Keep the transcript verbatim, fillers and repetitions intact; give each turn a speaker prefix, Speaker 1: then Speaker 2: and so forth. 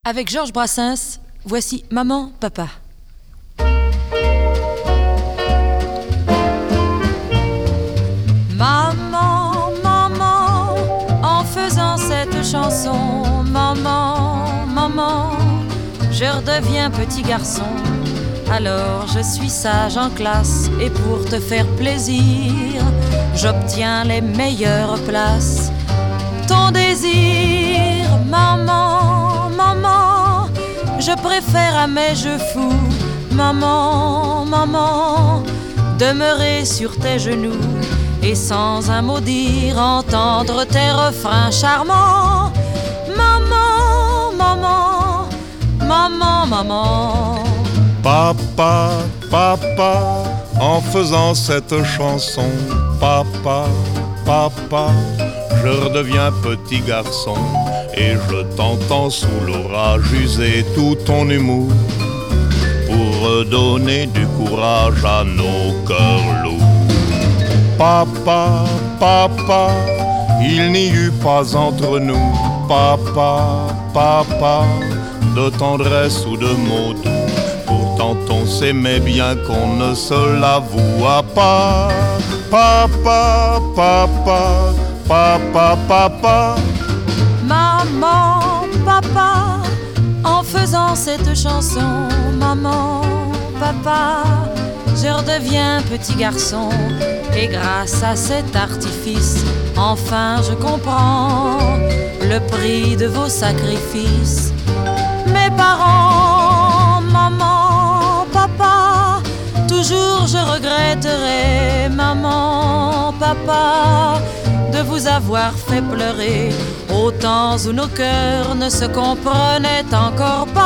Speaker 1: Avec Georges Brassens, voici Maman, Papa. Maman, maman, en faisant cette chanson, maman, maman, je redeviens petit garçon. Alors je suis sage en classe et pour te faire plaisir, j'obtiens les meilleures places. Ton désir, maman, maman, je préfère à mes jeux fous, maman, maman, demeurer sur tes genoux et sans un mot dire entendre tes refrains charmants. Maman, maman, maman, maman.
Speaker 2: Papa, papa, en faisant cette chanson, papa, papa, je redeviens petit garçon et je t'entends sous l'orage user tout ton humour pour redonner du courage à nos cœurs lourds. Papa, papa, il n'y eut pas entre nous, papa, papa, de tendresse ou de mots doux. Pourtant on s'aimait bien qu'on ne se l'avoua pas. Papa, papa, papa, papa.
Speaker 1: Maman, papa, en faisant cette chanson, maman, papa, je redeviens petit garçon. Et grâce à cet artifice, enfin je comprends le prix de vos sacrifices. Mes parents, maman, papa, toujours je regretterai, maman, papa, de vous avoir fait pleurer aux temps où nos cœurs ne se comprenaient encore pas.